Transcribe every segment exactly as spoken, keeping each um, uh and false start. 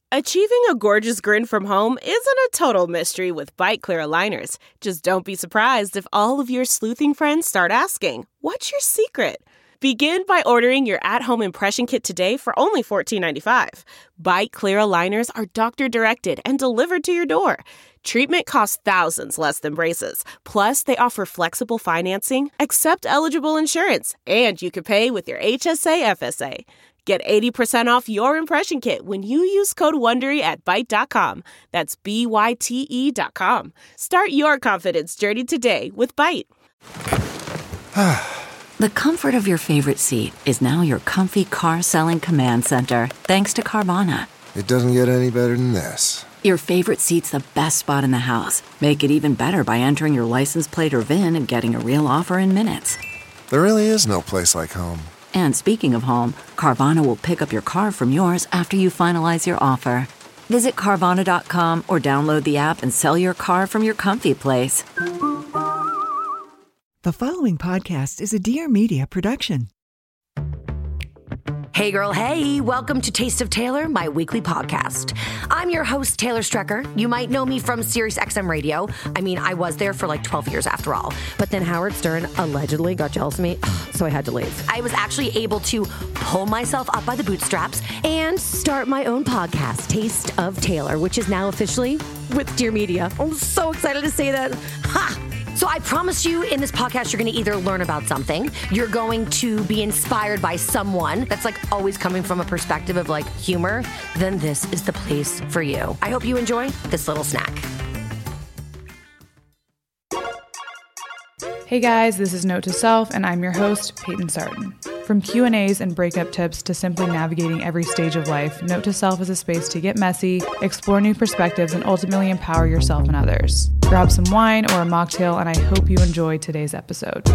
Achieving a gorgeous grin from home isn't a total mystery with Byte Clear aligners. Just don't be surprised if all of your sleuthing friends start asking, "What's your secret?" Begin by ordering your at-home impression kit today for only fourteen ninety-five. Byte Clear aligners are doctor-directed and delivered to your door. Treatment costs thousands less than braces. Plus, they offer flexible financing, accept eligible insurance, and you can pay with your H S A F S A. Get eighty percent off your impression kit when you use code WONDERY at byte dot com. That's B Y T E dot com. Start your confidence journey today with Byte. The comfort of your favorite seat is now your comfy car selling command center, thanks to Carvana. It doesn't get any better than this. Your favorite seat's the best spot in the house. Make it even better by entering your license plate or V I N and getting a real offer in minutes. There really is no place like home. And speaking of home, Carvana will pick up your car from yours after you finalize your offer. Visit Carvana dot com or download the app and sell your car from your comfy place. The following podcast is a Dear Media production. Hey girl, hey, welcome to Taste of Taylor, my weekly podcast. I'm your host, Taylor Strecker. You might know me from Sirius X M Radio. I mean, I was there for like twelve years after all. But then Howard Stern allegedly got jealous of me, so I had to leave. I was actually able to pull myself up by the bootstraps and start my own podcast, Taste of Taylor, which is now officially with Dear Media. I'm so excited to say that. Ha! So I promise you in this podcast, you're going to either learn about something, you're going to be inspired by someone that's like always coming from a perspective of like humor, then this is the place for you. I hope you enjoy this little snack. Hey guys, this is Note to Self, and I'm your host, Peyton Sarton. From Q and A's and breakup tips to simply navigating every stage of life, Note to Self is a space to get messy, explore new perspectives, and ultimately empower yourself and others. Grab some wine or a mocktail, and I hope you enjoy today's episode.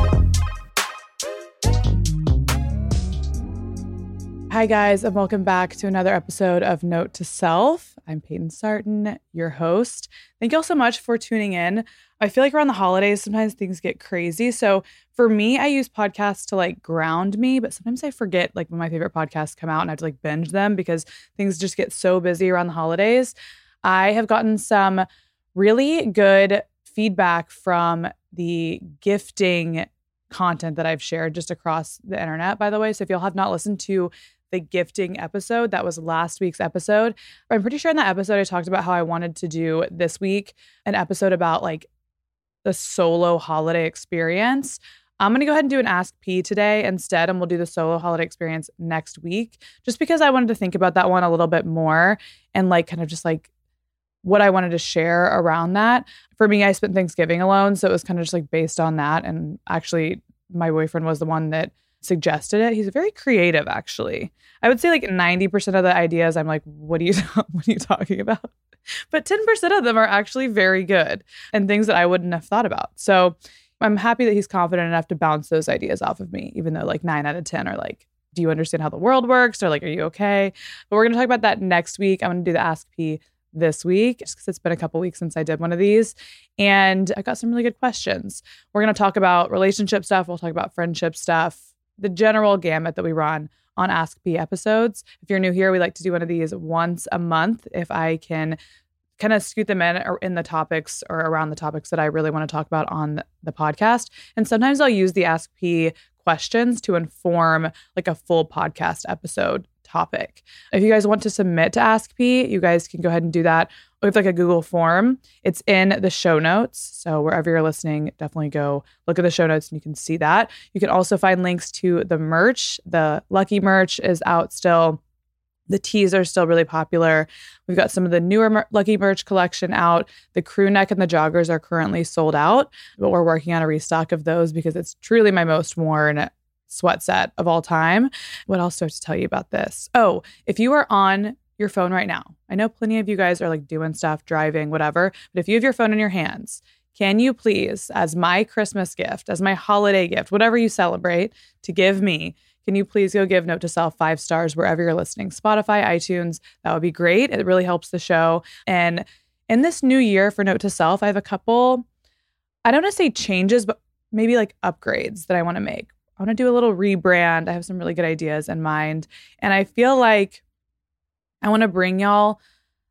Hi guys, and welcome back to another episode of Note to Self. I'm Peyton Sarton, your host. Thank you all so much for tuning in. I feel like around the holidays, sometimes things get crazy. So for me, I use podcasts to like ground me, but sometimes I forget like when my favorite podcasts come out and I have to like binge them because things just get so busy around the holidays. I have gotten some really good feedback from the gifting content that I've shared just across the internet, by the way. So if y'all have not listened to the gifting episode, that was last week's episode. I'm pretty sure in that episode I talked about how I wanted to do this week an episode about like the solo holiday experience. I'm going to go ahead and do an Ask P today instead, and we'll do the solo holiday experience next week, just because I wanted to think about that one a little bit more and like kind of just like what I wanted to share around that. For me, I spent Thanksgiving alone, so it was kind of just like based on that. And actually, my boyfriend was the one that suggested it. He's very creative, actually. I would say like ninety percent of the ideas, I'm like, what are you, what are you talking about? But ten percent of them are actually very good and things that I wouldn't have thought about. So I'm happy that he's confident enough to bounce those ideas off of me, even though like nine out of ten are like, do you understand how the world works? Or like, are you okay? But we're going to talk about that next week. I'm going to do the Ask P this week, just because it's been a couple weeks since I did one of these. And I got some really good questions. We're going to talk about relationship stuff. We'll talk about friendship stuff, the general gamut that we run on Ask P episodes. If you're new here, we like to do one of these once a month if I can kind of scoot them in or in the topics or around the topics that I really want to talk about on the podcast. And sometimes I'll use the Ask P questions to inform like a full podcast episode topic. If you guys want to submit to Ask P, you guys can go ahead and do that with like a Google form. It's in the show notes. So wherever you're listening, definitely go look at the show notes and you can see that. You can also find links to the merch. The Lucky merch is out still. The tees are still really popular. We've got some of the newer mer- Lucky merch collection out. The crew neck and the joggers are currently sold out, but we're working on a restock of those because it's truly my most worn sweat set of all time. What else do I have to tell you about this? Oh, if you are on your phone right now, I know plenty of you guys are like doing stuff, driving, whatever, but if you have your phone in your hands, can you please, as my Christmas gift, as my holiday gift, whatever you celebrate to give me, can you please go give Note to Self five stars wherever you're listening? Spotify, iTunes, that would be great. It really helps the show. And in this new year for Note to Self, I have a couple, I don't want to say changes, but maybe like upgrades that I want to make. I want to do a little rebrand. I have some really good ideas in mind. And I feel like I want to bring y'all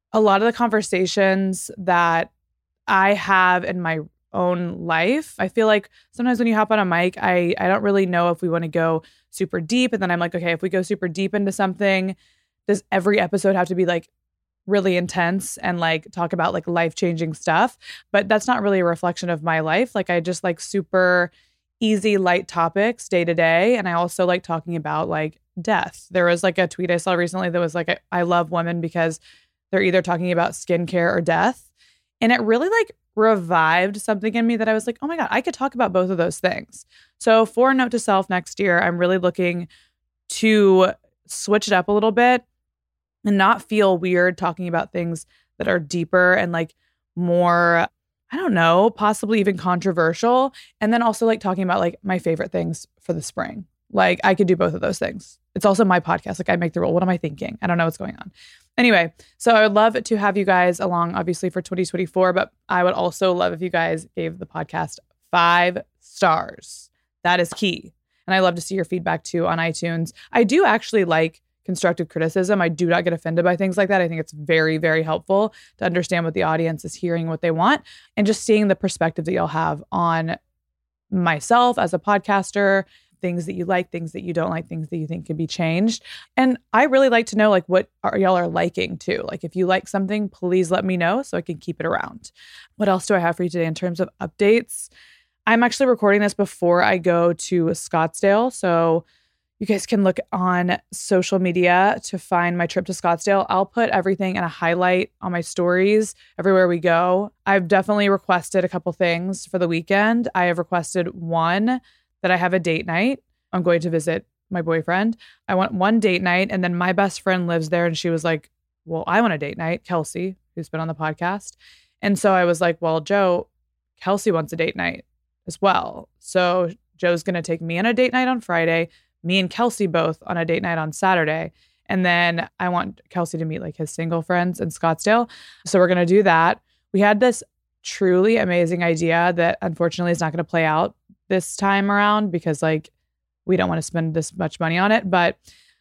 a lot of the conversations that I have in my own life, I feel like sometimes when you hop on a mic, I, I don't really know if we want to go super deep. And then I'm like, okay, if we go super deep into something, does every episode have to be like really intense and like talk about like life-changing stuff? But that's not really a reflection of my life. Like I just like super easy, light topics day to day. And I also like talking about like death. There was like a tweet I saw recently that was like, I love women because they're either talking about skincare or death. And it really like revived something in me that I was like, oh my God, I could talk about both of those things. So for Note to Self next year, I'm really looking to switch it up a little bit and not feel weird talking about things that are deeper and like more, I don't know, possibly even controversial. And then also like talking about like my favorite things for the spring. Like I could do both of those things. It's also my podcast. Like I make the rule. What am I thinking? I don't know what's going on. Anyway, so I would love to have you guys along, obviously, for twenty twenty-four, but I would also love if you guys gave the podcast five stars. That is key. And I love to see your feedback too on iTunes. I do actually like constructive criticism. I do not get offended by things like that. I think it's very, very helpful to understand what the audience is hearing, what they want, and just seeing the perspective that you'll have on myself as a podcaster, things that you like, things that you don't like, things that you think could be changed. And I really like to know like what are, y'all are liking too. Like if you like something, please let me know so I can keep it around. What else do I have for you today in terms of updates? I'm actually recording this before I go to Scottsdale. So you guys can look on social media to find my trip to Scottsdale. I'll put everything in a highlight on my stories everywhere we go. I've definitely requested a couple things for the weekend. I have requested one, that I have a date night. I'm going to visit my boyfriend. I want one date night. And then my best friend lives there. And she was like, well, I want a date night. Kelsey, who's been on the podcast. And so I was like, well, Joe, Kelsey wants a date night as well. So Joe's going to take me on a date night on Friday, me and Kelsey both on a date night on Saturday. And then I want Kelsey to meet like his single friends in Scottsdale. So we're going to do that. We had this truly amazing idea that unfortunately is not going to play out this time around because like we don't want to spend this much money on it. But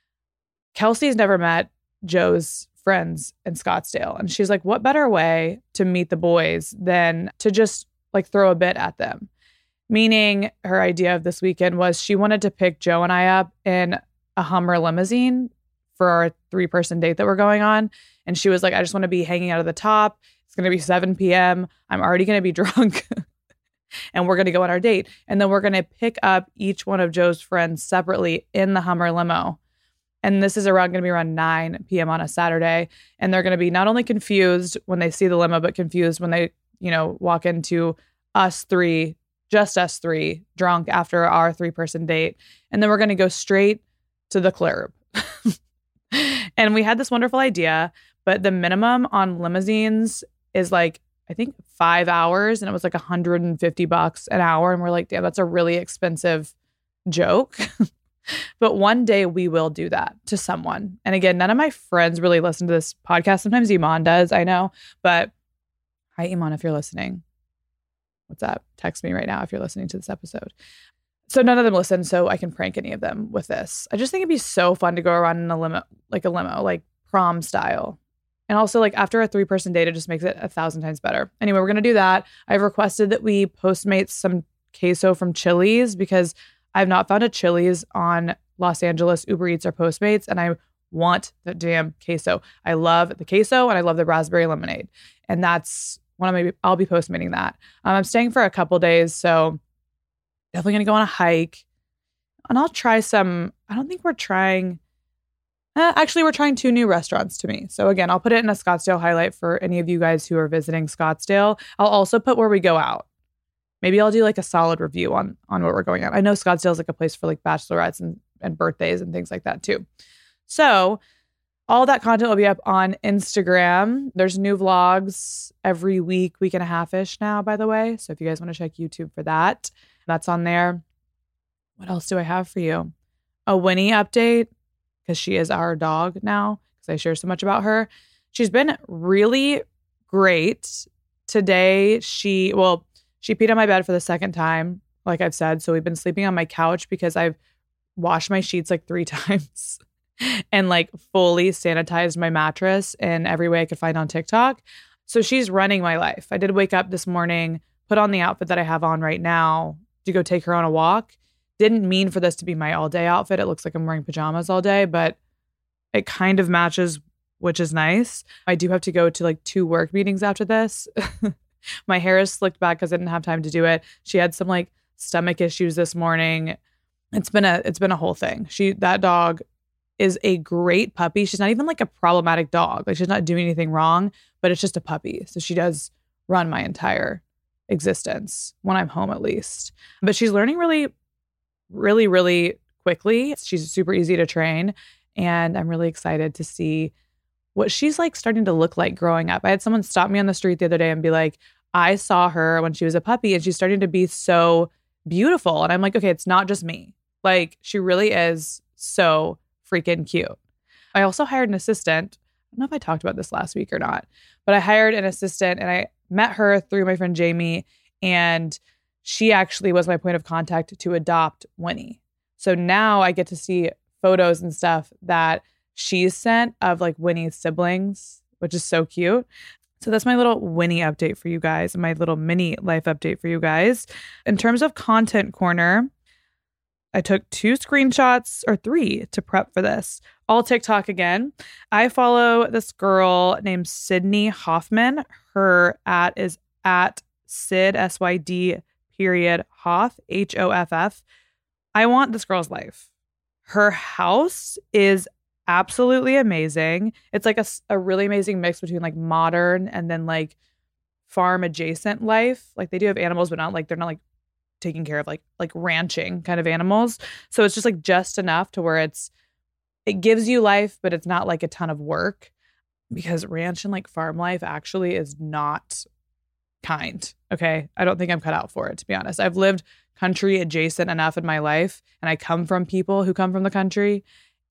Kelsey's never met Joe's friends in Scottsdale. And she's like, what better way to meet the boys than to just like throw a bit at them? Meaning her idea of this weekend was she wanted to pick Joe and I up in a Hummer limousine for our three-person date that we're going on. And she was like, I just want to be hanging out of the top. It's going to be seven p.m. I'm already going to be drunk. And we're going to go on our date. And then we're going to pick up each one of Joe's friends separately in the Hummer limo. And this is around going to be around nine p.m. on a Saturday. And they're going to be not only confused when they see the limo, but confused when they, you know, walk into us three, just us three, drunk after our three-person date. And then we're going to go straight to the club. And we had this wonderful idea, but the minimum on limousines is like, I think five hours, and it was like one hundred fifty bucks an hour. And we're like, damn, that's a really expensive joke. But one day we will do that to someone. And again, none of my friends really listen to this podcast. Sometimes Iman does, I know. But hi, Iman, if you're listening. What's up? Text me right now if you're listening to this episode. So none of them listen, so I can prank any of them with this. I just think it'd be so fun to go around in a limo, like a limo, like prom style. And also, like, after a three-person date, it just makes it a thousand times better. Anyway, we're going to do that. I've requested that we Postmates some queso from Chili's because I've not found a Chili's on Los Angeles Uber Eats or Postmates, and I want the damn queso. I love the queso, and I love the raspberry lemonade. And that's one of my, I'll be Postmating that. Um, I'm staying for a couple days, so definitely going to go on a hike. And I'll try some, I don't think we're trying... Uh, actually, we're trying two new restaurants to me. So again, I'll put it in a Scottsdale highlight for any of you guys who are visiting Scottsdale. I'll also put where we go out. Maybe I'll do like a solid review on, on where we're going out. I know Scottsdale is like a place for like bachelorettes and, and birthdays and things like that too. So all that content will be up on Instagram. There's new vlogs every week, week and a half-ish now, by the way. So if you guys want to check YouTube for that, that's on there. What else do I have for you? A Winnie update. Because she is our dog now, because I share so much about her. She's been really great. Today, she, well, she peed on my bed for the second time, like I've said. So we've been sleeping on my couch because I've washed my sheets like three times. and like fully sanitized my mattress in every way I could find on TikTok. So she's running my life. I did wake up this morning, put on the outfit that I have on right now to go take her on a walk. Didn't mean for this to be my all day outfit. It looks like I'm wearing pajamas all day, but it kind of matches, which is nice. I do have to go to like two work meetings after this. My hair is slicked back because I didn't have time to do it. She had some like stomach issues this morning. It's been a it's been a whole thing. She that dog is a great puppy. She's not even like a problematic dog. Like she's not doing anything wrong, but it's just a puppy. So she does run my entire existence when I'm home at least. But she's learning really, really, really quickly. She's super easy to train. And I'm really excited to see what she's like starting to look like growing up. I had someone stop me on the street the other day and be like, I saw her when she was a puppy and she's starting to be so beautiful. And I'm like, okay, it's not just me. Like she really is so freaking cute. I also hired an assistant. I don't know if I talked about this last week or not, but I hired an assistant and I met her through my friend Jamie, and she actually was my point of contact to adopt Winnie. So now I get to see photos and stuff that she's sent of like Winnie's siblings, which is so cute. So that's my little Winnie update for you guys, and my little mini life update for you guys. In terms of content corner, I took two screenshots or three to prep for this. All TikTok again. I follow this girl named Sydney Hoffman. Her at is at Sid, S Y D period Hoff, H O F F. I want this girl's life. Her house is absolutely amazing. It's like a, a really amazing mix between like modern and then like farm adjacent life. Like they do have animals, but not like they're not like taking care of like like ranching kind of animals. So it's just like just enough to where it's it gives you life, but it's not like a ton of work, because ranch and like farm life actually is not kind. Okay. I don't think I'm cut out for it, to be honest. I've lived country adjacent enough in my life, and I come from people who come from the country,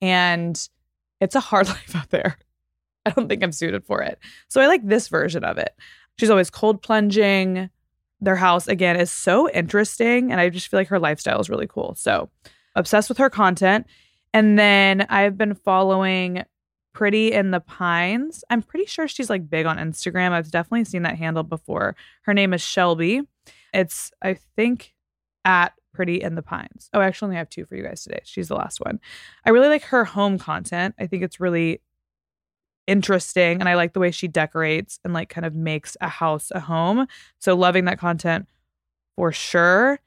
and it's a hard life out there. I don't think I'm suited for it. So I like this version of it. She's always cold plunging. Their house, again, is so interesting, and I just feel like her lifestyle is really cool. So obsessed with her content. And then I've been following Pretty in the Pines. I'm pretty sure she's like big on Instagram. I've definitely seen that handle before. Her name is Shelby. It's, I think, at Pretty in the Pines. Oh, I actually only have two for you guys today. She's the last one. I really like her home content. I think it's really interesting, and I like the way she decorates and like kind of makes a house a home. So loving that content for sure.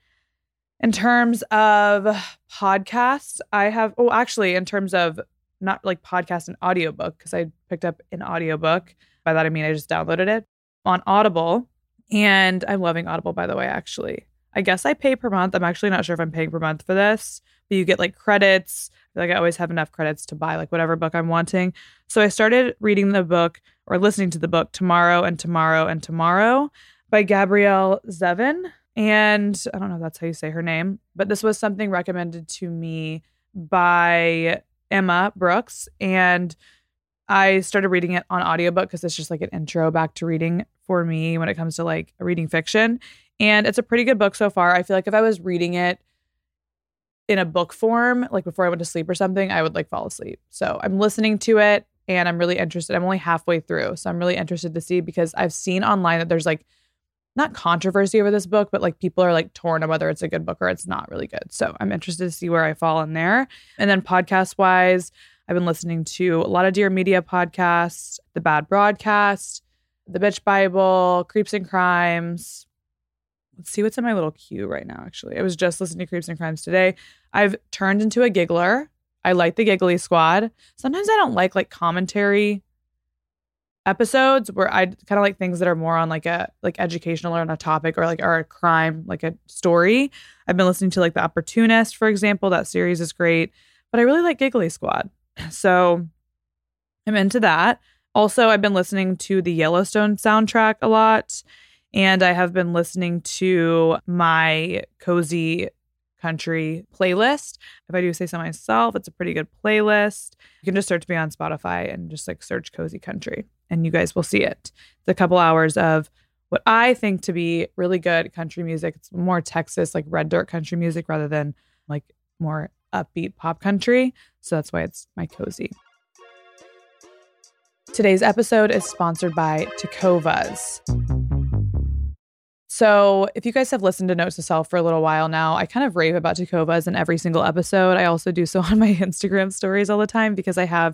In terms of podcasts, I have oh actually in terms of not like podcast and audiobook, because I picked up an audiobook. By that I mean I just downloaded it on Audible, and I'm loving Audible, by the way. Actually, I guess I pay per month. I'm actually not sure if I'm paying per month for this, but you get like credits. I feel like I always have enough credits to buy like whatever book I'm wanting. So I started reading the book or listening to the book Tomorrow and Tomorrow and Tomorrow by Gabrielle Zevin. And I don't know if that's how you say her name, but this was something recommended to me by Emma Brooks. And I started reading it on audiobook because it's just like an intro back to reading for me when it comes to like reading fiction. And it's a pretty good book so far. I feel like if I was reading it in a book form, like before I went to sleep or something, I would like fall asleep. So I'm listening to it and I'm really interested. I'm only halfway through. So I'm really interested to see, because I've seen online that there's like not controversy over this book, but like people are like torn on whether it's a good book or it's not really good. So I'm interested to see where I fall in there. And then podcast wise, I've been listening to a lot of Dear Media podcasts, The Bad Broadcast, The Bitch Bible, Creeps and Crimes. Let's see what's in my little queue right now, actually. I was just listening to Creeps and Crimes today. I've turned into a giggler. I like the Giggly Squad. Sometimes I don't like like commentary episodes where I kind of like things that are more on like a like educational or on a topic or like are a crime, like a story. I've been listening to like The Opportunist, for example. That series is great. But I really like Giggly Squad. So I'm into that. Also, I've been listening to the Yellowstone soundtrack a lot. And I have been listening to my Cozy Country playlist. If I do say so myself, it's a pretty good playlist. You can just search me on Spotify and just like search Cozy Country, and you guys will see it. It's a couple hours of what I think to be really good country music. It's more Texas, like red dirt country music rather than like more upbeat pop country. So that's why it's my cozy. Today's episode is sponsored by Tecovas. So if you guys have listened to Note to Self for a little while now, I kind of rave about Tecovas in every single episode. I also do so on my Instagram stories all the time because I have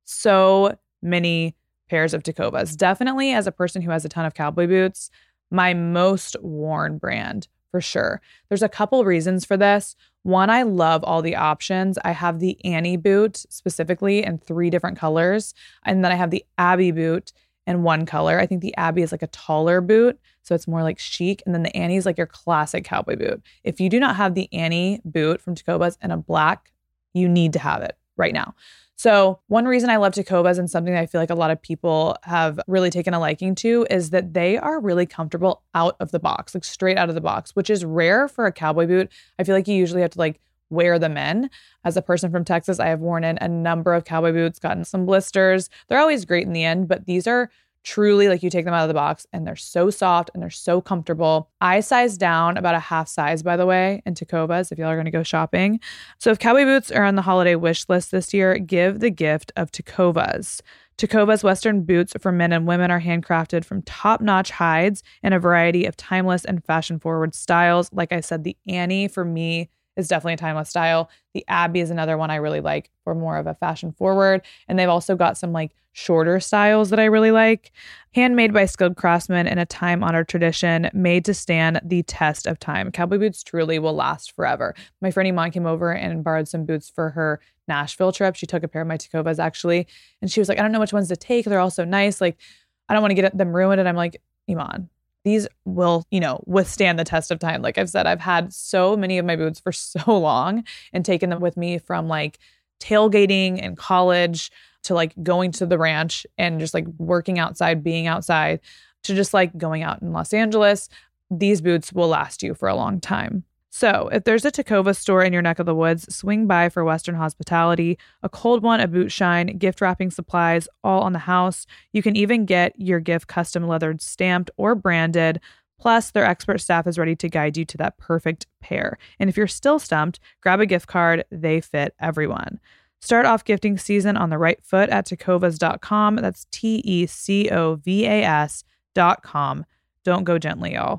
so many pairs of Tecovas. Definitely, as a person who has a ton of cowboy boots, my most worn brand for sure. There's a couple reasons for this. One, I love all the options. I have the Annie boot specifically in three different colors. And then I have the Abby boot in one color. I think the Abby is like a taller boot, so it's more like chic. And then the Annie is like your classic cowboy boot. If you do not have the Annie boot from Tecovas in a black, you need to have it right now. So one reason I love Tecovas, and something that I feel like a lot of people have really taken a liking to, is that they are really comfortable out of the box, like straight out of the box, which is rare for a cowboy boot. I feel like you usually have to like wear them in. As a person from Texas, I have worn in a number of cowboy boots, gotten some blisters. They're always great in the end, but these are truly like you take them out of the box and they're so soft and they're so comfortable. I sized down about a half size, by the way, in Tecovas if y'all are going to go shopping. So if cowboy boots are on the holiday wish list this year, give the gift of Tecovas. Tecovas Western boots for men and women are handcrafted from top-notch hides in a variety of timeless and fashion-forward styles. Like I said, the Annie for me is definitely a timeless style. The Abby is another one I really like for more of a fashion forward. And they've also got some like shorter styles that I really like. Handmade by skilled craftsmen in a time-honored tradition, made to stand the test of time. Cowboy boots truly will last forever. My friend Iman came over and borrowed some boots for her Nashville trip. She took a pair of my Tecovas actually. And she was like, I don't know which ones to take. They're all so nice. Like, I don't want to get them ruined. And I'm like, Iman, these will, you know, withstand the test of time. Like I've said, I've had so many of my boots for so long and taken them with me from like tailgating in college to like going to the ranch and just like working outside, being outside, to just like going out in Los Angeles. These boots will last you for a long time. So if there's a Tecovas store in your neck of the woods, swing by for Western hospitality, a cold one, a boot shine, gift wrapping supplies, all on the house. You can even get your gift custom leathered, stamped, or branded. Plus, their expert staff is ready to guide you to that perfect pair. And if you're still stumped, grab a gift card. They fit everyone. Start off gifting season on the right foot at tecovas dot com. That's T E C O V A S dot com. Don't go gently, y'all.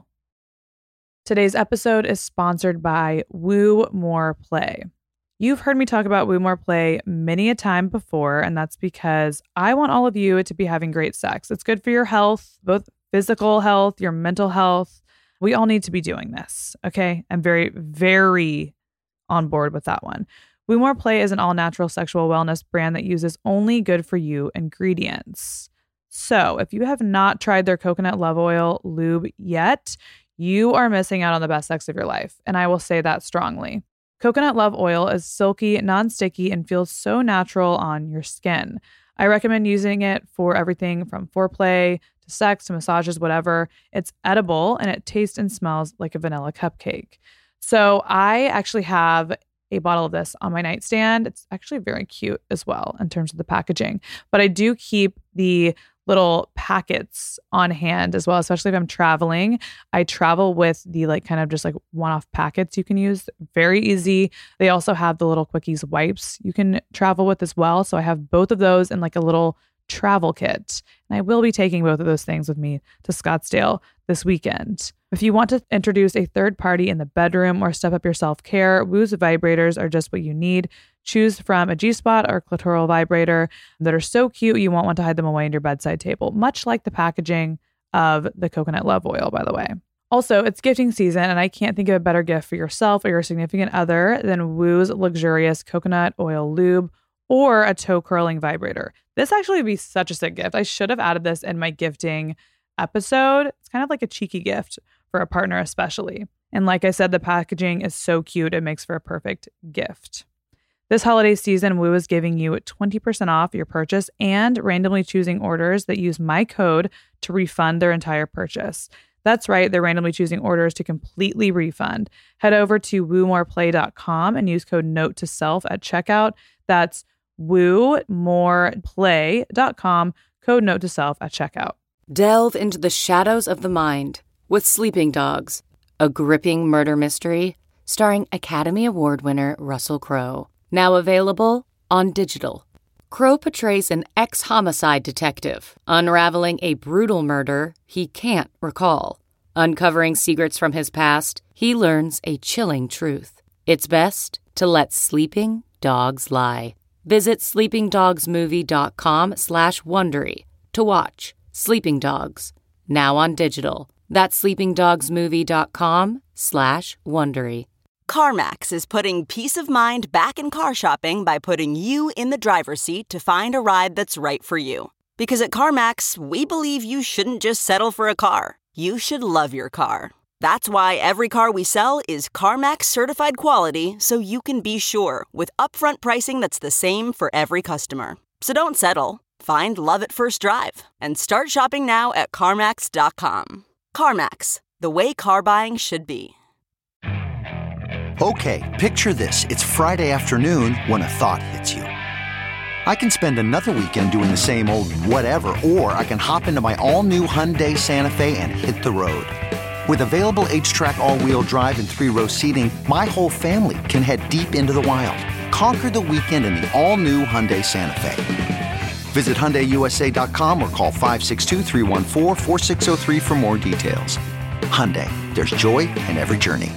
Today's episode is sponsored by Woo More Play. You've heard me talk about Woo More Play many a time before, and that's because I want all of you to be having great sex. It's good for your health, both physical health, your mental health. We all need to be doing this, okay? I'm very, very on board with that one. Woo More Play is an all-natural sexual wellness brand that uses only good-for-you ingredients. So if you have not tried their coconut love oil lube yet, you are missing out on the best sex of your life, and I will say that strongly. Coconut love oil is silky, non-sticky, and feels so natural on your skin. I recommend using it for everything from foreplay to sex to massages, whatever. It's edible, and it tastes and smells like a vanilla cupcake. So I actually have a bottle of this on my nightstand. It's actually very cute as well in terms of the packaging, but I do keep the little packets on hand as well, especially if I'm traveling. I travel with the like kind of just like one-off packets you can use. Very easy. They also have the little Quickies wipes you can travel with as well. So I have both of those in like a little travel kit. And I will be taking both of those things with me to Scottsdale this weekend. If you want to introduce a third party in the bedroom or step up your self-care, Woo's vibrators are just what you need. Choose from a G-spot or clitoral vibrator that are so cute you won't want to hide them away in your bedside table, much like the packaging of the coconut love oil, by the way. Also, it's gifting season, and I can't think of a better gift for yourself or your significant other than Woo's luxurious coconut oil lube or a toe curling vibrator. This actually would be such a sick gift. I should have added this in my gifting episode. It's kind of like a cheeky gift for a partner especially. And like I said, the packaging is so cute. It makes for a perfect gift. This holiday season, Woo is giving you twenty percent off your purchase and randomly choosing orders that use my code to refund their entire purchase. That's right, they're randomly choosing orders to completely refund. Head over to woo more play dot com and use code note to self at checkout. That's woo more play dot com, code note to self at checkout. Delve into the shadows of the mind with Sleeping Dogs, a gripping murder mystery starring Academy Award winner Russell Crowe. Now available on digital. Crowe portrays an ex-homicide detective unraveling a brutal murder he can't recall. Uncovering secrets from his past, he learns a chilling truth. It's best to let sleeping dogs lie. Visit sleepingdogsmovie.com slash Wondery to watch Sleeping Dogs, now on digital. That's sleepingdogsmovie.com slash Wondery. CarMax is putting peace of mind back in car shopping by putting you in the driver's seat to find a ride that's right for you. Because at CarMax, we believe you shouldn't just settle for a car. You should love your car. That's why every car we sell is CarMax certified quality, so you can be sure with upfront pricing that's the same for every customer. So don't settle. Find love at first drive and start shopping now at CarMax dot com. CarMax, the way car buying should be. Okay, picture this. It's Friday afternoon when a thought hits you. I can spend another weekend doing the same old whatever, or I can hop into my all-new Hyundai Santa Fe and hit the road. With available H-Track all-wheel drive and three-row seating, my whole family can head deep into the wild. Conquer the weekend in the all-new Hyundai Santa Fe. Visit Hyundai U S A dot com or call five six two, three one four, four six zero three for more details. Hyundai, there's joy in every journey.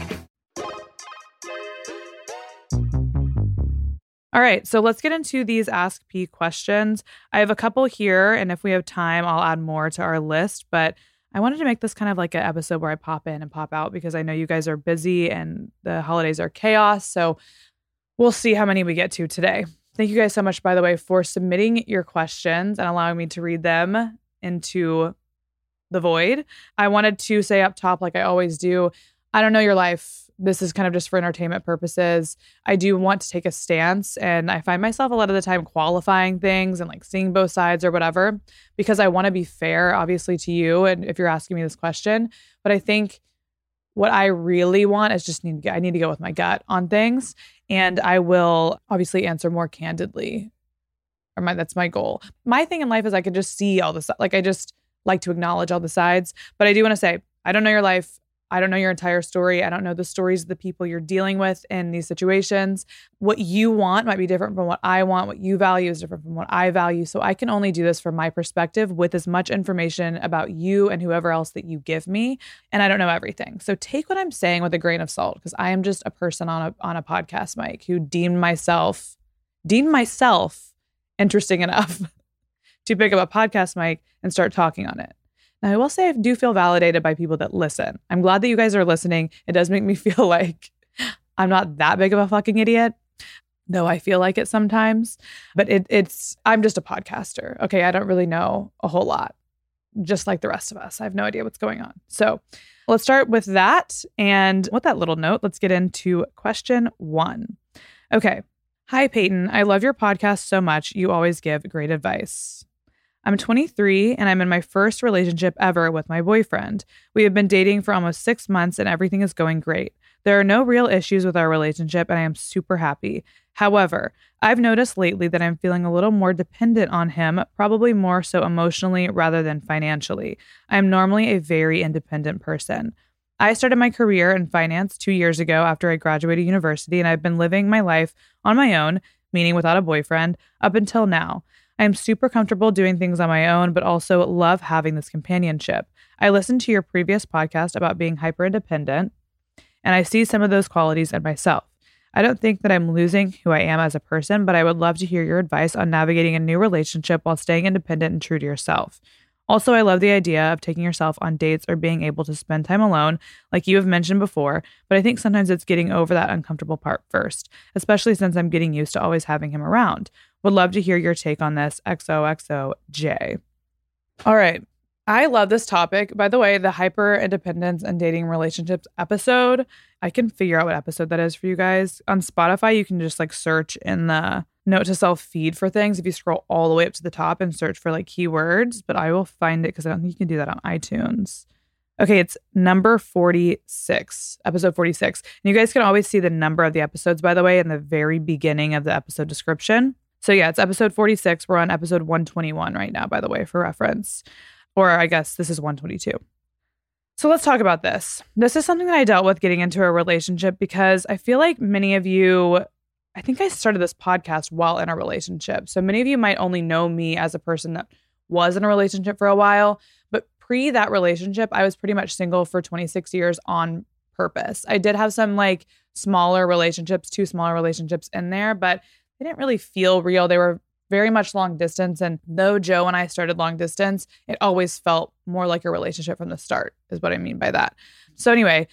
All right, so let's get into these Ask P questions. I have a couple here, and if we have time, I'll add more to our list. But I wanted to make this kind of like an episode where I pop in and pop out because I know you guys are busy and the holidays are chaos. So we'll see how many we get to today. Thank you guys so much, by the way, for submitting your questions and allowing me to read them into the void. I wanted to say up top, like I always do, I don't know your life. This is kind of just for entertainment purposes. I do want to take a stance, and I find myself a lot of the time qualifying things and like seeing both sides or whatever, because I want to be fair, obviously, to you. And if you're asking me this question, but I think what I really want is just need to, I need to go with my gut on things, and I will obviously answer more candidly. Or my that's my goal. My thing in life is I can just see all this. Like I just like to acknowledge all the sides, but I do want to say I don't know your life. I don't know your entire story. I don't know the stories of the people you're dealing with in these situations. What you want might be different from what I want. What you value is different from what I value. So I can only do this from my perspective with as much information about you and whoever else that you give me. And I don't know everything. So take what I'm saying with a grain of salt, because I am just a person on a on a podcast mic who deemed myself, deemed myself interesting enough to pick up a podcast mic and start talking on it. Now, I will say I do feel validated by people that listen. I'm glad that you guys are listening. It does make me feel like I'm not that big of a fucking idiot, though I feel like it sometimes. But it, it's I'm just a podcaster. Okay, I don't really know a whole lot, just like the rest of us. I have no idea what's going on. So let's start with that. And with that little note, let's get into question one. Okay. Hi, Peyton. I love your podcast so much. You always give great advice. I'm twenty-three and I'm in my first relationship ever with my boyfriend. We have been dating for almost six months and everything is going great. There are no real issues with our relationship and I am super happy. However, I've noticed lately that I'm feeling a little more dependent on him, probably more so emotionally rather than financially. I am normally a very independent person. I started my career in finance two years ago after I graduated university, and I've been living my life on my own, meaning without a boyfriend, up until now. I am super comfortable doing things on my own, but also love having this companionship. I listened to your previous podcast about being hyper independent, and I see some of those qualities in myself. I don't think that I'm losing who I am as a person, but I would love to hear your advice on navigating a new relationship while staying independent and true to yourself. Also, I love the idea of taking yourself on dates or being able to spend time alone, like you have mentioned before, but I think sometimes it's getting over that uncomfortable part first, especially since I'm getting used to always having him around. Would love to hear your take on this. X O X O J. All right. I love this topic. By the way, the hyper independence and dating relationships episode, I can figure out what episode that is for you guys. On Spotify, you can just like search in the note to self feed for things. If you scroll all the way up to the top and search for like keywords, but I will find it because I don't think you can do that on iTunes. Okay, it's number forty-six, episode forty-six. And you guys can always see the number of the episodes, by the way, in the very beginning of the episode description. So yeah, it's episode forty-six. We're on episode one twenty-one right now, by the way, for reference. Or I guess this is one twenty-two. So let's talk about this. This is something that I dealt with getting into a relationship because I feel like many of you, I think I started this podcast while in a relationship. So many of you might only know me as a person that was in a relationship for a while, but pre that relationship, I was pretty much single for twenty-six years on purpose. I did have some like smaller relationships, two smaller relationships in there, but they didn't really feel real. They were very much long distance. And though Joe and I started long distance, it always felt more like a relationship from the start, is what I mean by that. So anyway,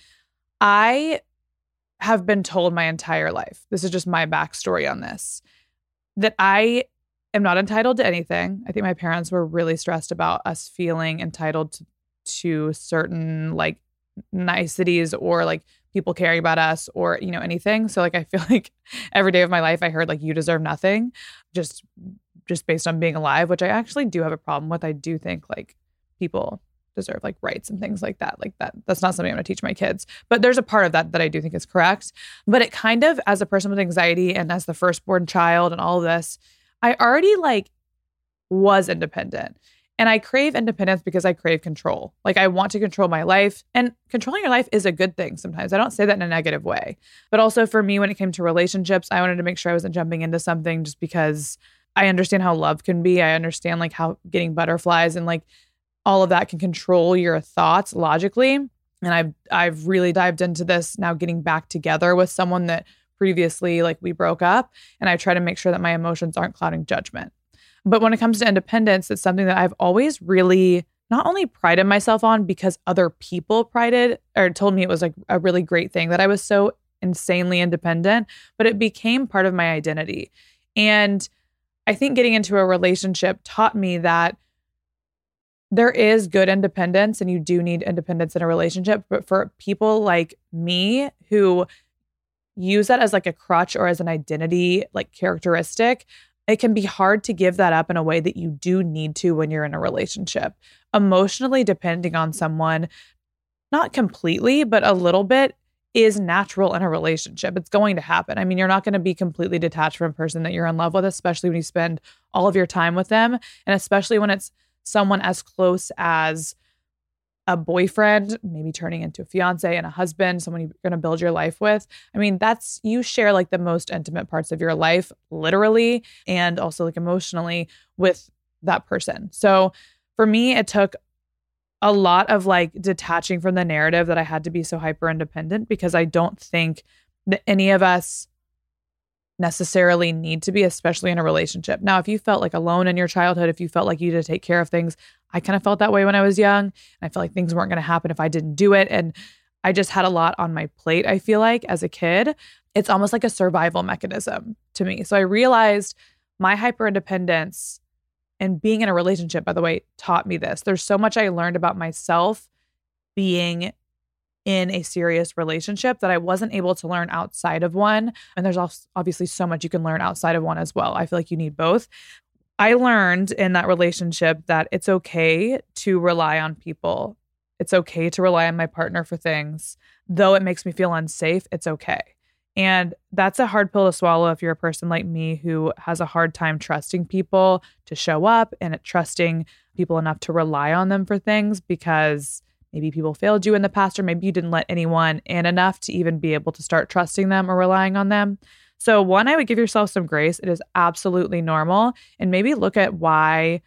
I have been told my entire life, this is just my backstory on this, that I am not entitled to anything. I think my parents were really stressed about us feeling entitled to, to certain like niceties or like people caring about us or, you know, anything. So like, I feel like every day of my life, I heard like, you deserve nothing just, just based on being alive, which I actually do have a problem with. I do think like people deserve like rights and things like that. Like that, that's not something I'm going to teach my kids, but there's a part of that that I do think is correct. But it kind of, as a person with anxiety and as the firstborn child and all of this, I already like was independent. And I crave independence because I crave control. Like I want to control my life, and controlling your life is a good thing sometimes. I don't say that in a negative way. But also for me, when it came to relationships, I wanted to make sure I wasn't jumping into something just because I understand how love can be. I understand like how getting butterflies and like all of that can control your thoughts logically. And I've, I've really dived into this now, getting back together with someone that previously like we broke up. And I try to make sure that my emotions aren't clouding judgment. But when it comes to independence, it's something that I've always really not only prided myself on because other people prided or told me it was like a really great thing that I was so insanely independent, but it became part of my identity. And I think getting into a relationship taught me that there is good independence and you do need independence in a relationship. But for people like me who use that as like a crutch or as an identity like characteristic, it can be hard to give that up in a way that you do need to when you're in a relationship. Emotionally depending on someone, not completely, but a little bit, is natural in a relationship. It's going to happen. I mean, you're not going to be completely detached from a person that you're in love with, especially when you spend all of your time with them. And especially when it's someone as close as a boyfriend, maybe turning into a fiance and a husband, someone you're going to build your life with. I mean, that's, you share like the most intimate parts of your life, literally, and also like emotionally with that person. So for me, it took a lot of like detaching from the narrative that I had to be so hyper independent, because I don't think that any of us necessarily need to be, especially in a relationship. Now, if you felt like alone in your childhood, if you felt like you had to take care of things, I kind of felt that way when I was young. And I felt like things weren't going to happen if I didn't do it. And I just had a lot on my plate, I feel like, as a kid. It's almost like a survival mechanism to me. So I realized my hyper independence and being in a relationship, by the way, taught me this. There's so much I learned about myself being in a serious relationship that I wasn't able to learn outside of one. And there's also obviously so much you can learn outside of one as well. I feel like you need both. I learned in that relationship that it's okay to rely on people. It's okay to rely on my partner for things. Though it makes me feel unsafe, it's okay. And that's a hard pill to swallow if you're a person like me who has a hard time trusting people to show up and trusting people enough to rely on them for things, because maybe people failed you in the past, or maybe you didn't let anyone in enough to even be able to start trusting them or relying on them. So one, I would give yourself some grace. It is absolutely normal. And maybe look at why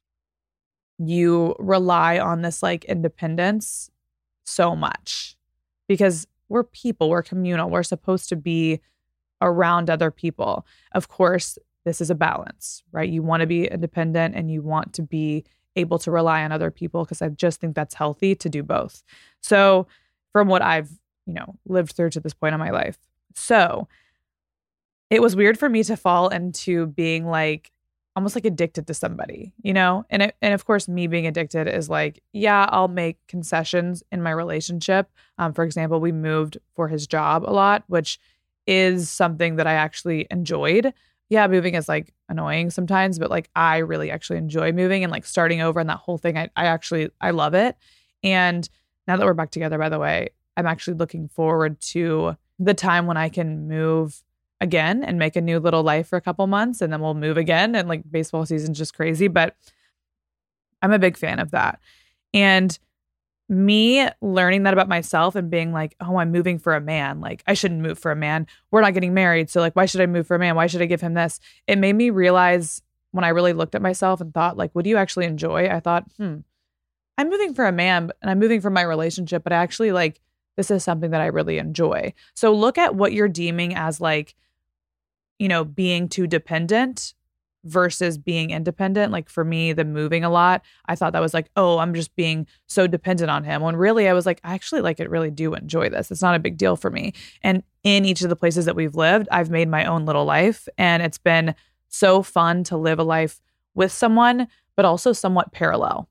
you rely on this like independence so much, because we're people, we're communal, we're supposed to be around other people. Of course, this is a balance, right? You want to be independent and you want to be able to rely on other people, because I just think that's healthy to do both. So from what I've, you know, lived through to this point in my life. So it was weird for me to fall into being like, almost like addicted to somebody, you know? And it, and of course, me being addicted is like, yeah, I'll make concessions in my relationship. Um, for example, we moved for his job a lot, which is something that I actually enjoyed. Yeah, moving is like annoying sometimes, but like I really actually enjoy moving and like starting over and that whole thing. I, I actually, I love it. And now that we're back together, by the way, I'm actually looking forward to the time when I can move again and make a new little life for a couple months, and then we'll move again. And like baseball season's just crazy, but I'm a big fan of that. And me learning that about myself and being like, oh, I'm moving for a man. Like, I shouldn't move for a man. We're not getting married. So like, why should I move for a man? Why should I give him this? It made me realize when I really looked at myself and thought like, what do you actually enjoy? I thought, hmm, I'm moving for a man and I'm moving for my relationship, but actually like, this is something that I really enjoy. So look at what you're deeming as like, you know, being too dependent versus being independent. Like for me, the moving a lot, I thought that was like, oh, I'm just being so dependent on him. When really I was like, I actually like it really do enjoy this. It's not a big deal for me. And in each of the places that we've lived, I've made my own little life. And it's been so fun to live a life with someone, but also somewhat parallel.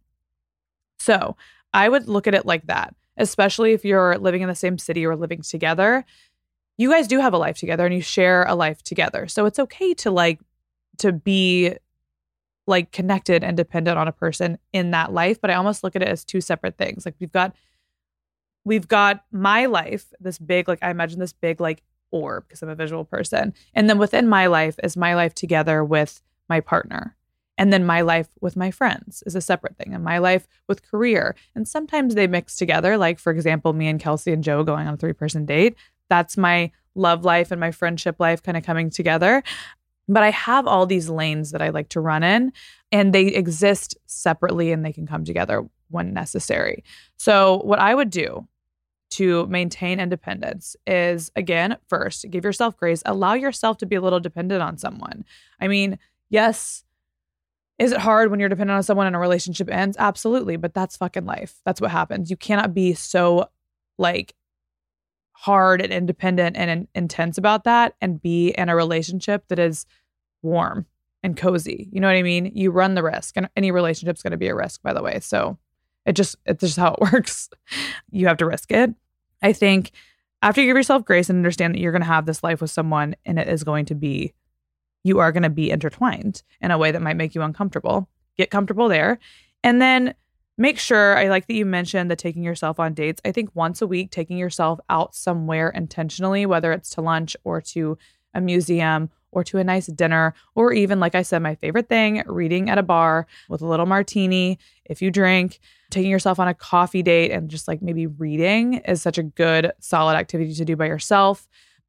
So I would look at it like that, especially if you're living in the same city or living together. You guys do have a life together and you share a life together. So it's okay to like, to be like connected and dependent on a person in that life. But I almost look at it as two separate things. Like we've got, we've got my life, this big, like I imagine this big like orb because I'm a visual person. And then within my life is my life together with my partner. And then my life with my friends is a separate thing. And my life with career. And sometimes they mix together. Like for example, me and Kelsey and Joe going on a three person date. That's my love life and my friendship life kind of coming together. But I have all these lanes that I like to run in, and they exist separately and they can come together when necessary. So what I would do to maintain independence is, again, first, give yourself grace. Allow yourself to be a little dependent on someone. I mean, yes, is it hard when you're dependent on someone and a relationship ends? Absolutely. But that's fucking life. That's what happens. You cannot be so like hard and independent and in- intense about that and be in a relationship that is warm and cozy. You know what I mean? You run the risk, and any relationship's going to be a risk, by the way. So it just, it's just how it works. You have to risk it. I think after you give yourself grace and understand that you're going to have this life with someone and it is going to be, you are going to be intertwined in a way that might make you uncomfortable. Get comfortable there. And then make sure, I like that you mentioned the taking yourself on dates. I think once a week, taking yourself out somewhere intentionally, whether it's to lunch or to a museum or to a nice dinner, or even, like I said, my favorite thing, reading at a bar with a little martini, if you drink, taking yourself on a coffee date and just like maybe reading is such a good, solid activity to do by yourself.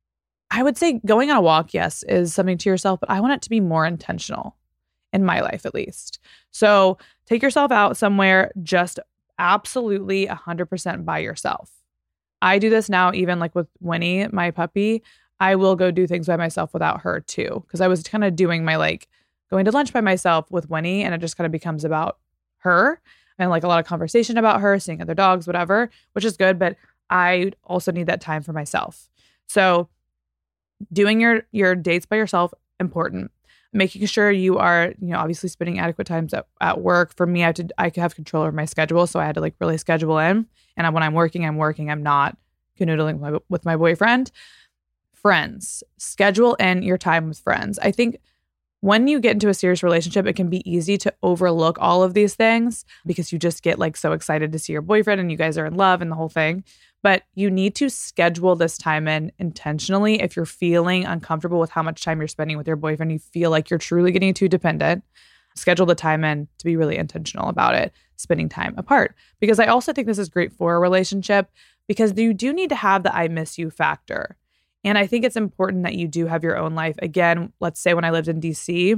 I would say going on a walk, yes, is something to yourself, but I want it to be more intentional in my life, at least. So take yourself out somewhere just absolutely one hundred percent by yourself. I do this now, even like with Winnie, my puppy. I will go do things by myself without her too. Because I was kind of doing my like going to lunch by myself with Winnie, and it just kind of becomes about her and like a lot of conversation about her, seeing other dogs, whatever, which is good. But I also need that time for myself. So doing your your dates by yourself, important. Making sure you are, you know, obviously spending adequate times at, at work. For me, I had to, I could have control over my schedule. So I had to like really schedule in. And when I'm working, I'm working. I'm not canoodling with my, with my boyfriend. Friends, schedule in your time with friends. I think when you get into a serious relationship, it can be easy to overlook all of these things because you just get like so excited to see your boyfriend and you guys are in love and the whole thing. But you need to schedule this time in intentionally. If you're feeling uncomfortable with how much time you're spending with your boyfriend, you feel like you're truly getting too dependent, schedule the time in to be really intentional about it, spending time apart. Because I also think this is great for a relationship because you do need to have the I miss you factor. And I think it's important that you do have your own life. Again, let's say when I lived in D C,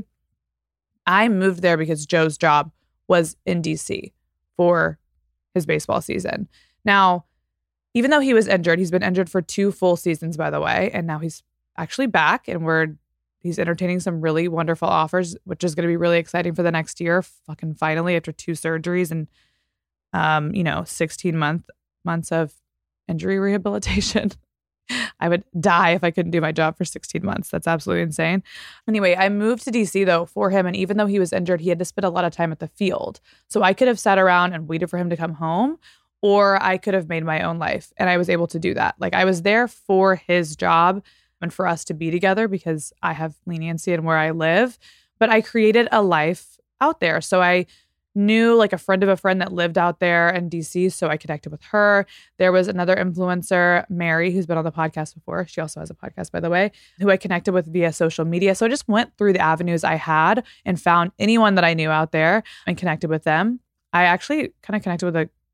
I moved there because Joe's job was in D C for his baseball season. Now, even though he was injured, he's been injured for two full seasons, by the way, and now he's actually back and we're he's entertaining some really wonderful offers, which is going to be really exciting for the next year. Fucking finally, after two surgeries and um, you know, sixteen month months of injury rehabilitation. I would die if I couldn't do my job for sixteen months. That's absolutely insane. Anyway, I moved to D C though for him. And even though he was injured, he had to spend a lot of time at the field. So I could have sat around and waited for him to come home, or I could have made my own life. And I was able to do that. Like I was there for his job and for us to be together because I have leniency in where I live. But I created a life out there. So I knew like a friend of a friend that lived out there in D C. So I connected with her. There was another influencer, Mary, who's been on the podcast before. She also has a podcast, by the way, who I connected with via social media. So I just went through the avenues I had and found anyone that I knew out there and connected with them. I actually kind of connected with a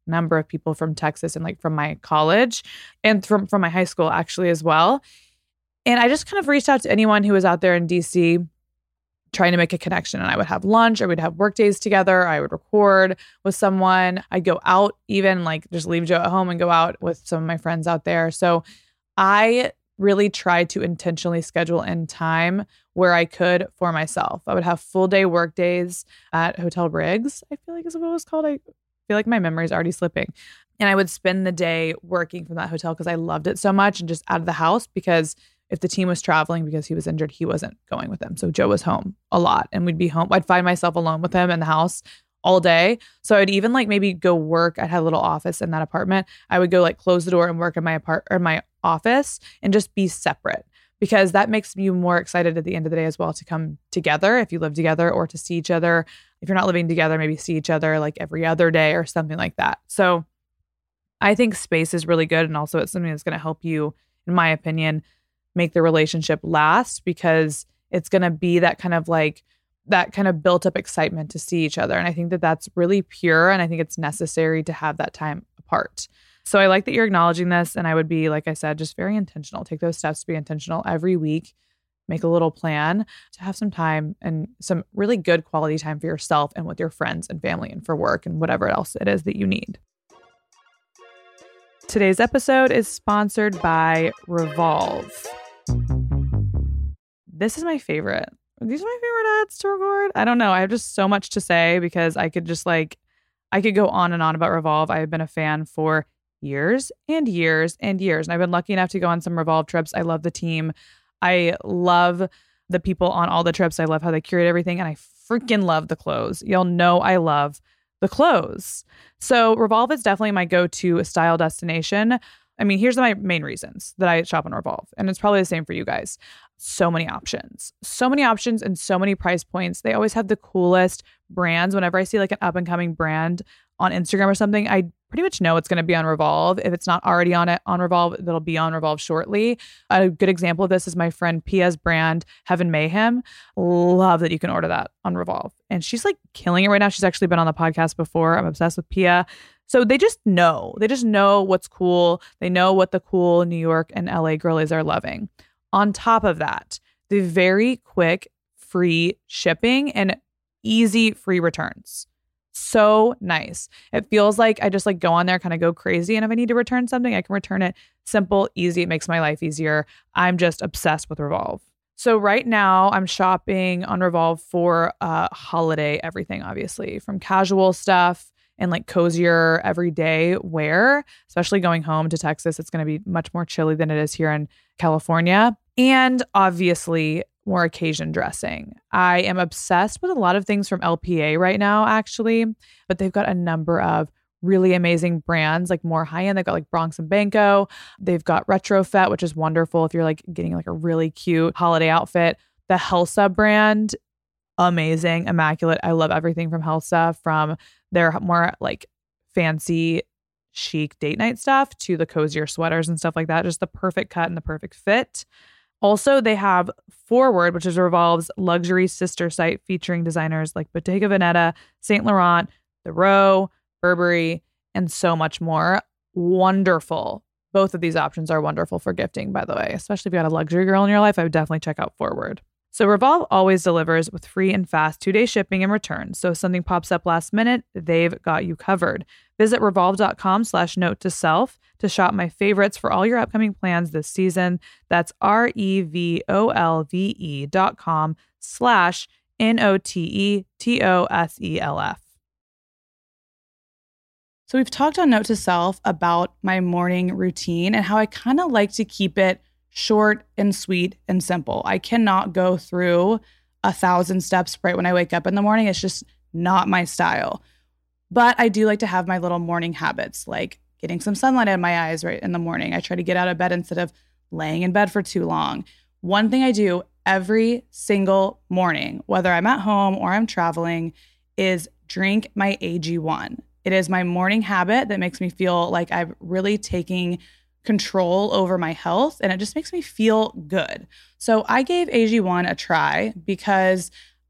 number of people from Texas and like from my college and from, from my high school actually as well. And I just kind of reached out to anyone who was out there in D C trying to make a connection. And I would have lunch, or we'd have work days together. I would record with someone. I'd go out, even like just leave Joe at home and go out with some of my friends out there. So I really tried to intentionally schedule in time where I could for myself. I would have full day work days at Hotel Riggs, I feel like is what it was called. I feel like my memory is already slipping. And I would spend the day working from that hotel because I loved it so much, and just out of the house, because if the team was traveling because he was injured, he wasn't going with them. So Joe was home a lot, and we'd be home. I'd find myself alone with him in the house all day. So I'd even like maybe go work. I had a little office in that apartment. I would go like close the door and work in my apart or my office and just be separate, because that makes you more excited at the end of the day as well to come together if you live together, or to see each other. If you're not living together, maybe see each other like every other day or something like that. So I think space is really good. And also it's something that's going to help you, in my opinion, make the relationship last, because it's going to be that kind of like that kind of built up excitement to see each other. And I think that that's really pure. And I think it's necessary to have that time apart. So I like that you're acknowledging this. And I would be, like I said, just very intentional. Take those steps to be intentional every week. Make a little plan to have some time and some really good quality time for yourself and with your friends and family and for work and whatever else it is that you need. Today's episode is sponsored by Revolve. This is my favorite. These are my favorite ads to record. I don't know. I have just so much to say, because I could just like, I could go on and on about Revolve. I have been a fan for years and years and years. And I've been lucky enough to go on some Revolve trips. I love the team. I love the people on all the trips. I love how they curate everything. And I freaking love the clothes. Y'all know I love the clothes. So Revolve is definitely my go-to style destination. I mean, here's my main reasons that I shop on Revolve. And it's probably the same for you guys. So many options. So many options and so many price points. They always have the coolest brands. Whenever I see like an up-and-coming brand on Instagram or something, I pretty much know it's going to be on Revolve. If it's not already on it on Revolve, it'll be on Revolve shortly. A good example of this is my friend Pia's brand, Heaven Mayhem. Love that you can order that on Revolve. And she's like killing it right now. She's actually been on the podcast before. I'm obsessed with Pia. So they just know. They just know what's cool. They know what the cool New York and L A girlies are loving. On top of that, the very quick free shipping and easy free returns. So nice. It feels like I just like go on there, kind of go crazy. And if I need to return something, I can return it. Simple, easy. It makes my life easier. I'm just obsessed with Revolve. So right now I'm shopping on Revolve for uh, holiday everything, obviously, from casual stuff and like cozier everyday wear, especially going home to Texas. It's going to be much more chilly than it is here in California. And obviously more occasion dressing. I am obsessed with a lot of things from L P A right now, actually, but they've got a number of really amazing brands, like more high end. They've got like Bronx and Banco. They've got Retrofet, which is wonderful if you're like getting like a really cute holiday outfit. The Helsa brand, amazing, immaculate. I love everything from Helsa, from their more like fancy, chic date night stuff to the cozier sweaters and stuff like that. Just the perfect cut and the perfect fit. Also, they have Forward, which is Revolve's luxury sister site featuring designers like Bottega Veneta, Saint Laurent, The Row, Burberry, and so much more. Wonderful. Both of these options are wonderful for gifting, by the way. Especially if you got a luxury girl in your life, I would definitely check out Forward. So Revolve always delivers with free and fast two-day shipping and returns. So if something pops up last minute, they've got you covered. Visit revolve.com slash note to self to shop my favorites for all your upcoming plans this season. That's R-E-V-O-L-V-E dot com slash N-O-T-E-T-O-S-E-L-F. So we've talked on Note to Self about my morning routine and how I kind of like to keep it short and sweet and simple. I cannot go through a thousand steps right when I wake up in the morning. It's just not my style. But I do like to have my little morning habits, like getting some sunlight in my eyes right in the morning. I try to get out of bed instead of laying in bed for too long. One thing I do every single morning, whether I'm at home or I'm traveling, is drink my A G one. It is my morning habit that makes me feel like I'm really taking control over my health, and it just makes me feel good. So I gave A G one a try because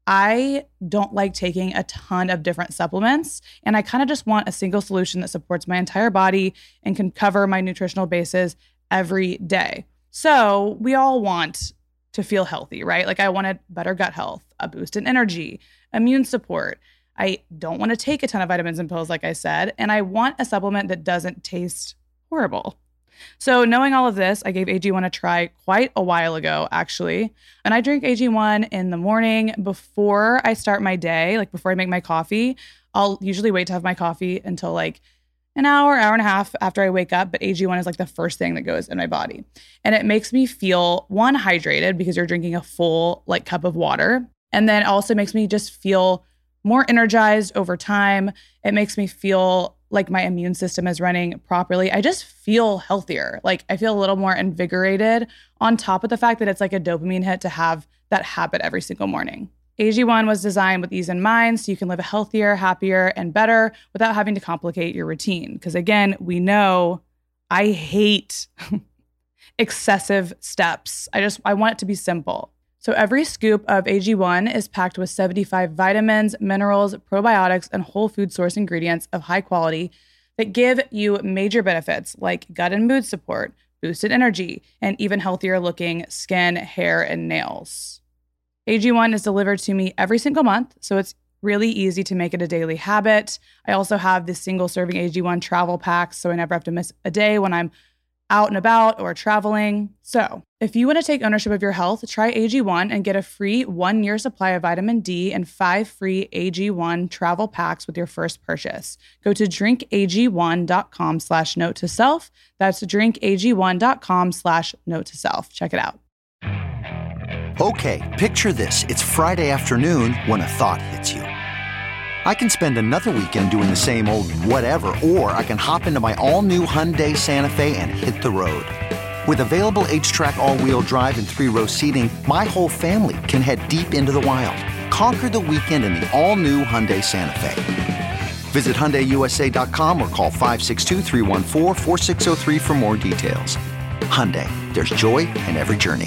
I don't like taking a ton of different supplements, and I kind of just want a single solution that supports my entire body and can cover my nutritional bases every day. So we all want to feel healthy, right? Like I wanted better gut health, a boost in energy, immune support. I don't want to take a ton of vitamins and pills, like I said, and I want a supplement that doesn't taste horrible. So knowing all of this, I gave A G one a try quite a while ago, actually. And I drink A G one in the morning before I start my day, like before I make my coffee. I'll usually wait to have my coffee until like an hour, hour and a half after I wake up. But A G one is like the first thing that goes in my body. And it makes me feel, one, hydrated because you're drinking a full like cup of water. And then also makes me just feel more energized over time. It makes me feel like my immune system is running properly. I just feel healthier. Like I feel a little more invigorated on top of the fact that it's like a dopamine hit to have that habit every single morning. A G one was designed with ease in mind so you can live a healthier, happier, and better without having to complicate your routine. Because again, we know I hate excessive steps. I just, I want it to be simple. So every scoop of A G one is packed with seventy-five vitamins, minerals, probiotics, and whole food source ingredients of high quality that give you major benefits like gut and mood support, boosted energy, and even healthier looking skin, hair, and nails. A G one is delivered to me every single month, so it's really easy to make it a daily habit. I also have this single serving A G one travel pack, so I never have to miss a day when I'm out and about or traveling. So if you want to take ownership of your health, try A G one and get a free one-year supply of vitamin D and five free A G one travel packs with your first purchase. Go to drinkag1.com slash note to self. That's drinkag1.com slash note to self. Check it out. Okay, picture this. It's Friday afternoon when a thought hits you. I can spend another weekend doing the same old whatever, or I can hop into my all-new Hyundai Santa Fe and hit the road. With available H-Track all-wheel drive and three-row seating, my whole family can head deep into the wild. Conquer the weekend in the all-new Hyundai Santa Fe. Visit Hyundai U S A dot com or call five six two, three one four, four six zero three for more details. Hyundai, there's joy in every journey.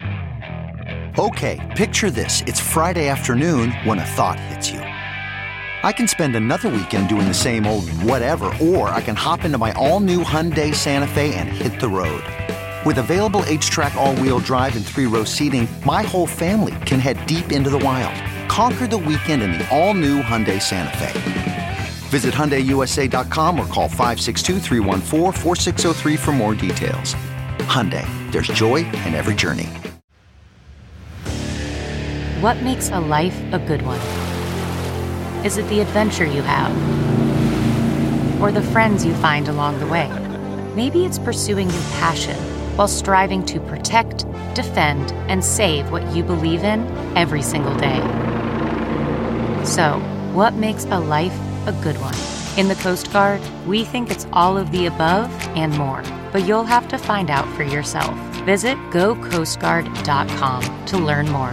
Okay, picture this. It's Friday afternoon when a thought hits you. I can spend another weekend doing the same old whatever, or I can hop into my all-new Hyundai Santa Fe and hit the road. With available H-Track all-wheel drive and three-row seating, my whole family can head deep into the wild. Conquer the weekend in the all-new Hyundai Santa Fe. Visit Hyundai U S A dot com or call five six two, three one four, four six zero three for more details. Hyundai, there's joy in every journey. What makes a life a good one? Is it the adventure you have? Or the friends you find along the way? Maybe it's pursuing your passion while striving to protect, defend, and save what you believe in every single day. So, what makes a life a good one? In the Coast Guard, we think it's all of the above and more, but you'll have to find out for yourself. Visit go coast guard dot com to learn more.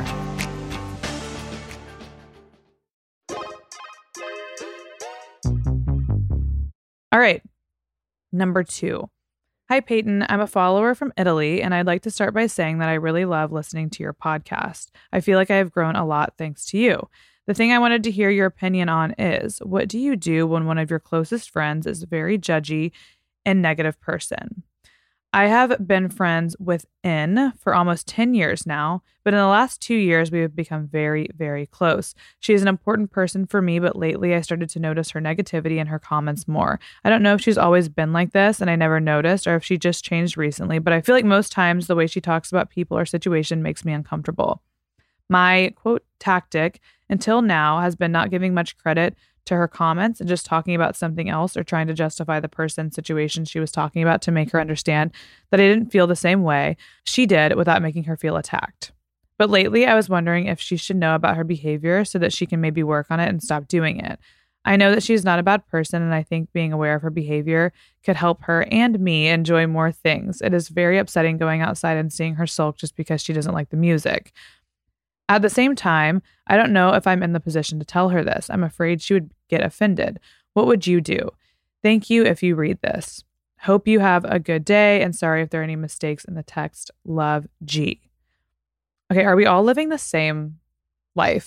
All right, number two. Hi, Peyton. I'm a follower from Italy, and I'd like to start by saying that I really love listening to your podcast. I feel like I have grown a lot thanks to you. The thing I wanted to hear your opinion on is, what do you do when one of your closest friends is a very judgy and negative person? I have been friends with N for almost ten years now, but in the last two years, we have become very, very close. She is an important person for me, but lately I started to notice her negativity and her comments more. I don't know if she's always been like this and I never noticed, or if she just changed recently, but I feel like most times the way she talks about people or situation makes me uncomfortable. My, quote, tactic until now has been not giving much credit to her comments and just talking about something else or trying to justify the person situation she was talking about to make her understand that I didn't feel the same way she did without making her feel attacked. But lately I was wondering if she should know about her behavior so that she can maybe work on it and stop doing it. I know that she's not a bad person, and I think being aware of her behavior could help her and me enjoy more things. It is very upsetting going outside and seeing her sulk just because she doesn't like the music. At the same time, I don't know if I'm in the position to tell her this. I'm afraid she would get offended. What would you do? Thank you if you read this. Hope you have a good day, and sorry if there are any mistakes in the text. Love, G. Okay, are we all living the same life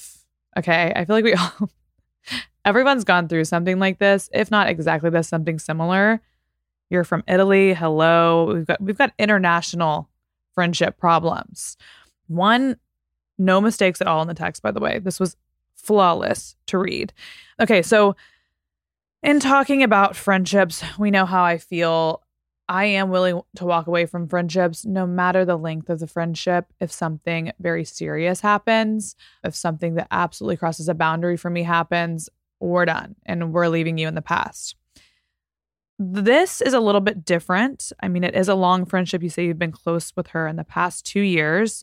Okay. I feel like we all, everyone's gone through something like this. If not exactly this, something similar. You're from Italy. Hello. We've got, we've got international friendship problems. One, no mistakes at all in the text, by the way. This was flawless to read. Okay. So in talking about friendships, we know how I feel. I am willing to walk away from friendships no matter the length of the friendship. If something very serious happens, if something that absolutely crosses a boundary for me happens, we're done and we're leaving you in the past. This is a little bit different. I mean, it is a long friendship. You say you've been close with her in the past two years.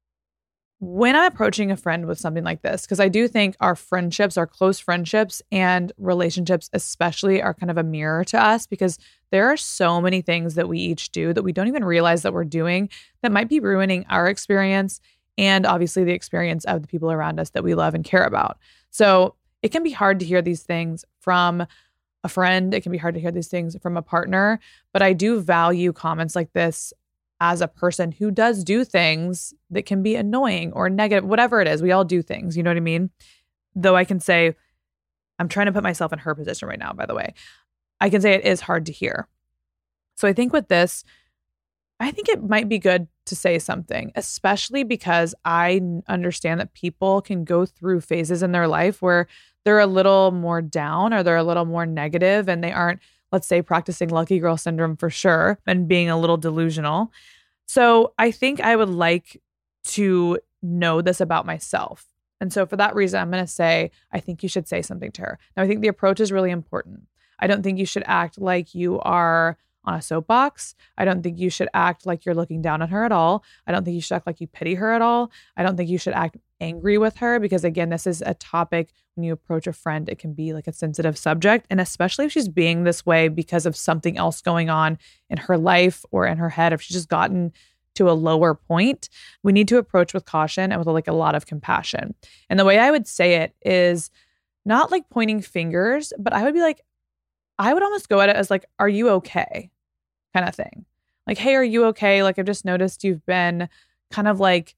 When I'm approaching a friend with something like this, because I do think our friendships, our close friendships and relationships especially are kind of a mirror to us, because there are so many things that we each do that we don't even realize that we're doing that might be ruining our experience and obviously the experience of the people around us that we love and care about. So it can be hard to hear these things from a friend. It can be hard to hear these things from a partner, but I do value comments like this as a person who does do things that can be annoying or negative, whatever it is. We all do things, you know what I mean? Though I can say, I'm trying to put myself in her position right now, by the way. I can say it is hard to hear. So I think with this, I think it might be good to say something, especially because I understand that people can go through phases in their life where they're a little more down or they're a little more negative and they aren't, let's say, practicing lucky girl syndrome for sure and being a little delusional. So I think I would like to know this about myself. And so for that reason, I'm going to say, I think you should say something to her. Now, I think the approach is really important. I don't think you should act like you are on a soapbox. I don't think you should act like you're looking down on her at all. I don't think you should act like you pity her at all. I don't think you should act angry with her because, again, this is a topic when you approach a friend, it can be like a sensitive subject. And especially if she's being this way because of something else going on in her life or in her head, if she's just gotten to a lower point, we need to approach with caution and with like a lot of compassion. And the way I would say it is not like pointing fingers, but I would be like, I would almost go at it as like, are you okay? Kind of thing. Like, hey, are you okay? Like, I've just noticed you've been kind of like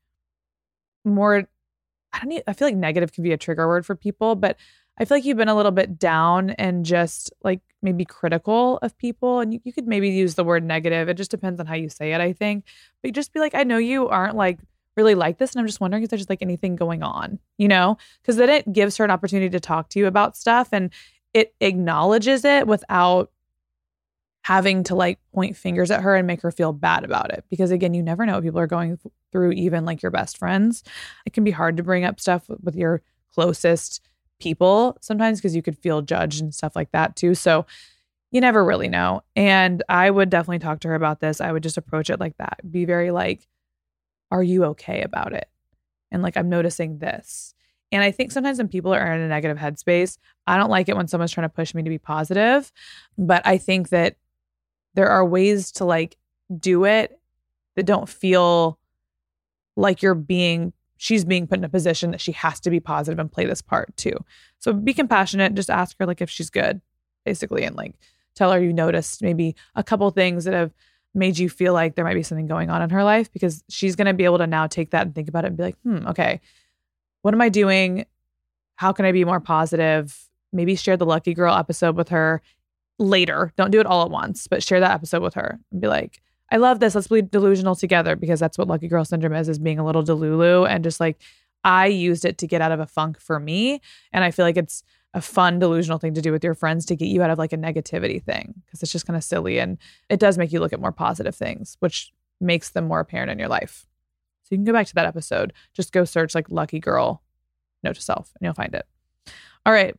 more, I don't need, I feel like negative can be a trigger word for people, but I feel like you've been a little bit down and just like maybe critical of people. And you, you could maybe use the word negative. It just depends on how you say it, I think. But you just be like, I know you aren't like really like this. And I'm just wondering if there's like anything going on, you know, because then it gives her an opportunity to talk to you about stuff and it acknowledges it without having to like point fingers at her and make her feel bad about it. Because again, you never know what people are going through, even like your best friends. It can be hard to bring up stuff with your closest people sometimes because you could feel judged and stuff like that too. So you never really know. And I would definitely talk to her about this. I would just approach it like that. Be very like, are you okay about it? And like, I'm noticing this. And I think sometimes when people are in a negative headspace, I don't like it when someone's trying to push me to be positive. But I think that there are ways to like do it that don't feel like you're being, she's being put in a position that she has to be positive and play this part too. So be compassionate. Just ask her like if she's good, basically. And like tell her you noticed maybe a couple things that have made you feel like there might be something going on in her life, because she's going to be able to now take that and think about it and be like, hmm, okay, what am I doing? How can I be more positive? Maybe share the Lucky Girl episode with her later. Don't do it all at once, but share that episode with her and be like, I love this. Let's be delusional together, because that's what Lucky Girl syndrome is, is being a little delulu. And just like, I used it to get out of a funk for me. And I feel like it's a fun delusional thing to do with your friends to get you out of like a negativity thing, because it's just kind of silly. And it does make you look at more positive things, which makes them more apparent in your life. So you can go back to that episode. Just go search like Lucky Girl Note to Self and you'll find it. All right.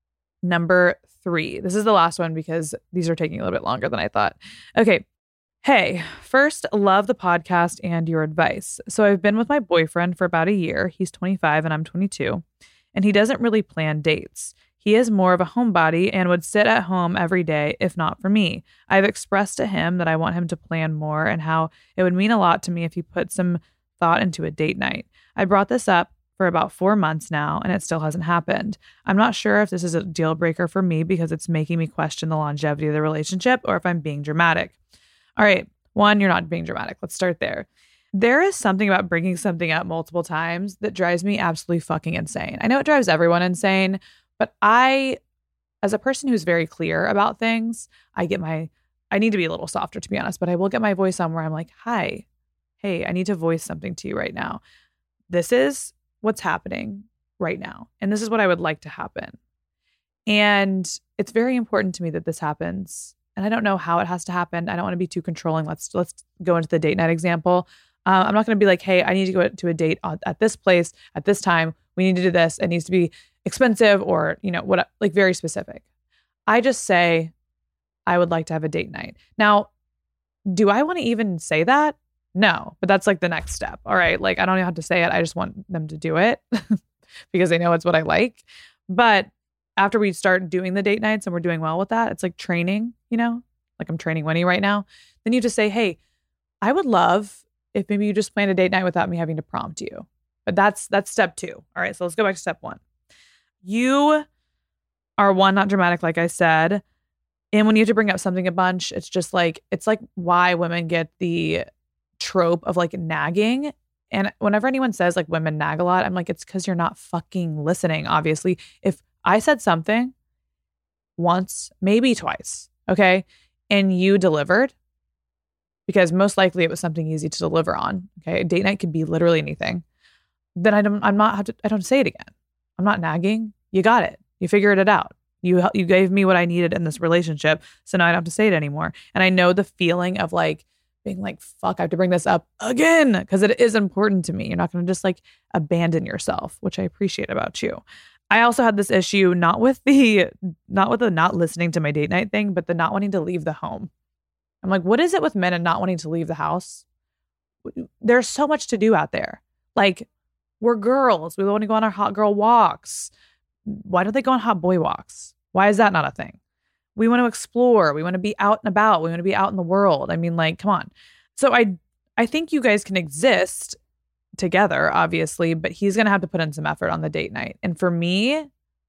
Number three. This is the last one because these are taking a little bit longer than I thought. Okay. Hey, first, love the podcast and your advice. So I've been with my boyfriend for about a year. He's twenty-five and I'm twenty-two. And he doesn't really plan dates. He is more of a homebody and would sit at home every day if not for me. I've expressed to him that I want him to plan more and how it would mean a lot to me if he put some thought into a date night. I brought this up for about four months now, and it still hasn't happened. I'm not sure if this is a deal breaker for me because it's making me question the longevity of the relationship, or if I'm being dramatic. All right. One, you're not being dramatic. Let's start there. There is something about bringing something up multiple times that drives me absolutely fucking insane. I know it drives everyone insane, but I, as a person who's very clear about things, I get my, I need to be a little softer, to be honest, but I will get my voice on where I'm like, hi, hey, I need to voice something to you right now. This is what's happening right now. And this is what I would like to happen. And it's very important to me that this happens. And I don't know how it has to happen. I don't want to be too controlling. Let's let's go into the date night example. Uh, I'm not going to be like, hey, I need to go to a date at this place at this time. We need to do this. It needs to be expensive or, you know, what, like very specific. I just say, I would like to have a date night. Now, do I want to even say that? No, but that's like the next step. All right. Like, I don't know how to say it. I just want them to do it because they know it's what I like. But after we start doing the date nights and we're doing well with that, it's like training, you know, like I'm training Winnie right now. Then you just say, hey, I would love if maybe you just plan a date night without me having to prompt you. But that's that's step two. All right, so let's go back to step one. You are one, not dramatic, like I said. And when you have to bring up something a bunch, it's just like, it's like why women get the trope of like nagging. And whenever anyone says like women nag a lot, I'm like, it's because you're not fucking listening, obviously. If I said something once, maybe twice, okay, and you delivered, because most likely it was something easy to deliver on. Okay, a date night could be literally anything. Then I don't. I'm not have to. I don't say it again. I'm not nagging. You got it. You figured it out. You you gave me what I needed in this relationship, so now I don't have to say it anymore. And I know the feeling of like being like, fuck, I have to bring this up again because it is important to me. You're not going to just like abandon yourself, which I appreciate about you. I also had this issue not with the not with the not listening to my date night thing, but the not wanting to leave the home. I'm like, what is it with men and not wanting to leave the house? There's so much to do out there. Like, we're girls. We want to go on our hot girl walks. Why don't they go on hot boy walks? Why is that not a thing? We want to explore. We want to be out and about. We want to be out in the world. I mean, like, come on. So I I think you guys can exist together, obviously, but he's going to have to put in some effort on the date night. And for me,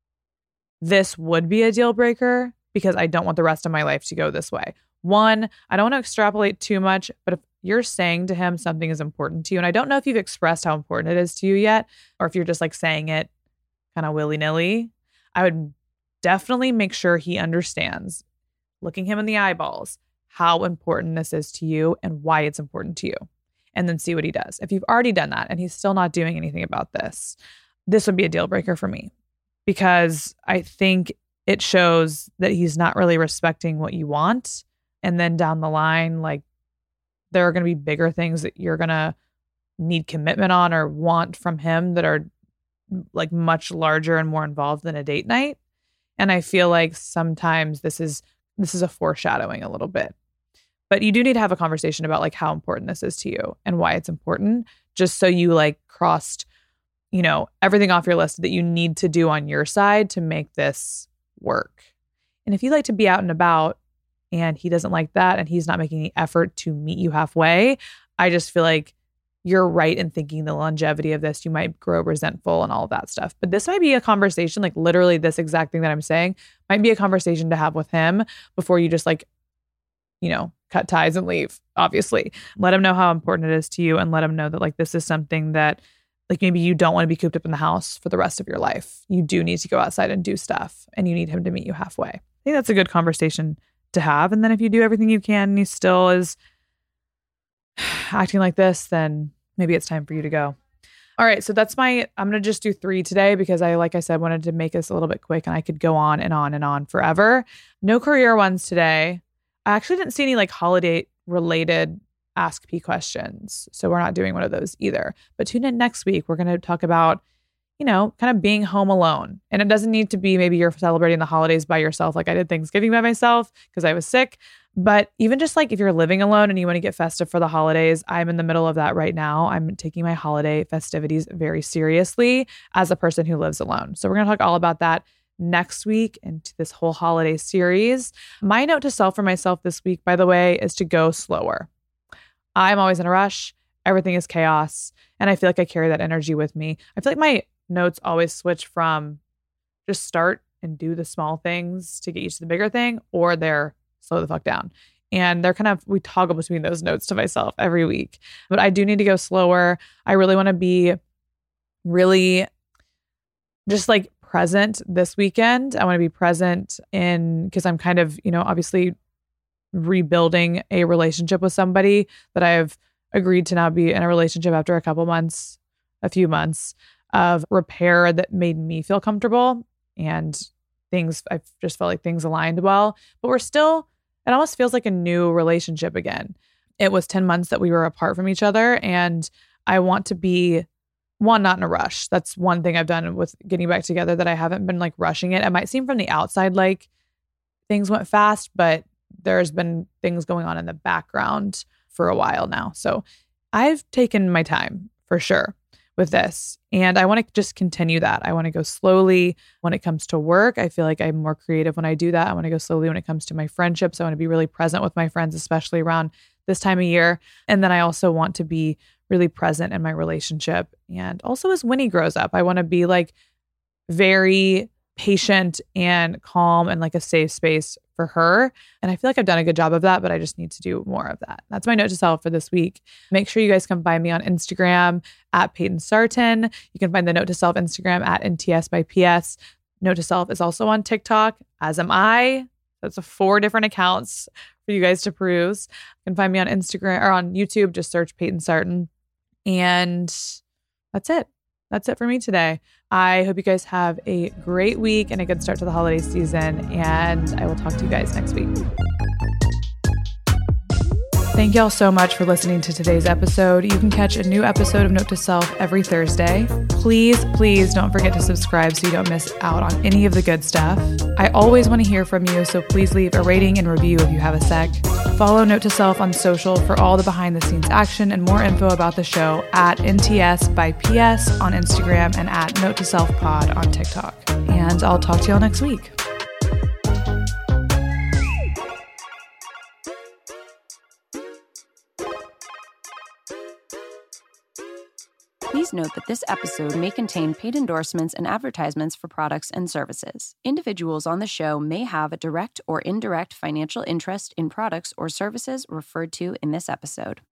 this would be a deal breaker because I don't want the rest of my life to go this way. One, I don't want to extrapolate too much, but if you're saying to him something is important to you, and I don't know if you've expressed how important it is to you yet, or if you're just like saying it kind of willy-nilly, I would definitely make sure he understands, looking him in the eyeballs, how important this is to you and why it's important to you. And then see what he does. If you've already done that and he's still not doing anything about this, this would be a deal breaker for me because I think it shows that he's not really respecting what you want. And then down the line, like there are going to be bigger things that you're going to need commitment on or want from him that are like much larger and more involved than a date night. And I feel like sometimes this is this is a foreshadowing a little bit. But you do need to have a conversation about like how important this is to you and why it's important, just so you like crossed, you know, everything off your list that you need to do on your side to make this work. And if you like to be out and about and he doesn't like that and he's not making any effort to meet you halfway, I just feel like you're right in thinking the longevity of this. You might grow resentful and all of that stuff. But this might be a conversation, like literally this exact thing that I'm saying might be a conversation to have with him before you just like, you know, cut ties and leave, obviously. Let him know how important it is to you and let him know that like this is something that like maybe you don't want to be cooped up in the house for the rest of your life. You do need to go outside and do stuff and you need him to meet you halfway. I think that's a good conversation to have. And then if you do everything you can and he still is acting like this, then maybe it's time for you to go. All right. So that's my, I'm going to just do three today because I, like I said, wanted to make this a little bit quick and I could go on and on and on forever. No career ones today. I actually didn't see any like holiday related Ask P questions. So we're not doing one of those either. But tune in next week. We're going to talk about, you know, kind of being home alone. And it doesn't need to be maybe you're celebrating the holidays by yourself. Like I did Thanksgiving by myself because I was sick. But even just like if you're living alone and you want to get festive for the holidays, I'm in the middle of that right now. I'm taking my holiday festivities very seriously as a person who lives alone. So we're going to talk all about that next week into this whole holiday series. My note to self for myself this week, by the way, is to go slower. I'm always in a rush. Everything is chaos. And I feel like I carry that energy with me. I feel like my notes always switch from just start and do the small things to get you to the bigger thing, or they're slow the fuck down. And they're kind of, we toggle between those notes to myself every week. But I do need to go slower. I really want to be really just like present this weekend. I want to be present in, because I'm kind of, you know, obviously rebuilding a relationship with somebody that I've agreed to now be in a relationship after a couple months, a few months of repair that made me feel comfortable, and things, I just felt like things aligned well, but we're still, it almost feels like a new relationship again. It was ten months that we were apart from each other, and I want to be, one, not in a rush. That's one thing I've done with getting back together, that I haven't been like rushing it. It might seem from the outside like things went fast, but there's been things going on in the background for a while now. So I've taken my time for sure with this. And I want to just continue that. I want to go slowly when it comes to work. I feel like I'm more creative when I do that. I want to go slowly when it comes to my friendships. I want to be really present with my friends, especially around this time of year. And then I also want to be really present in my relationship. And also as Winnie grows up, I want to be like very patient and calm and like a safe space for her. And I feel like I've done a good job of that, but I just need to do more of that. That's my note to self for this week. Make sure you guys come find me on Instagram at Peyton Sarton. You can find the Note to Self Instagram at N T S by P S. Note to Self is also on TikTok, as am I. That's a four different accounts for you guys to peruse. You can find me on Instagram or on YouTube. Just search Peyton Sarton. And that's it. That's it for me today. I hope you guys have a great week and a good start to the holiday season. And I will talk to you guys next week. Thank y'all so much for listening to today's episode. You can catch a new episode of Note to Self every Thursday. Please, please don't forget to subscribe so you don't miss out on any of the good stuff. I always want to hear from you, so please leave a rating and review if you have a sec. Follow Note to Self on social for all the behind the scenes action and more info about the show at N T S by P S on Instagram and at Note to Self Pod on TikTok. And I'll talk to y'all next week. Please note that this episode may contain paid endorsements and advertisements for products and services. Individuals on the show may have a direct or indirect financial interest in products or services referred to in this episode.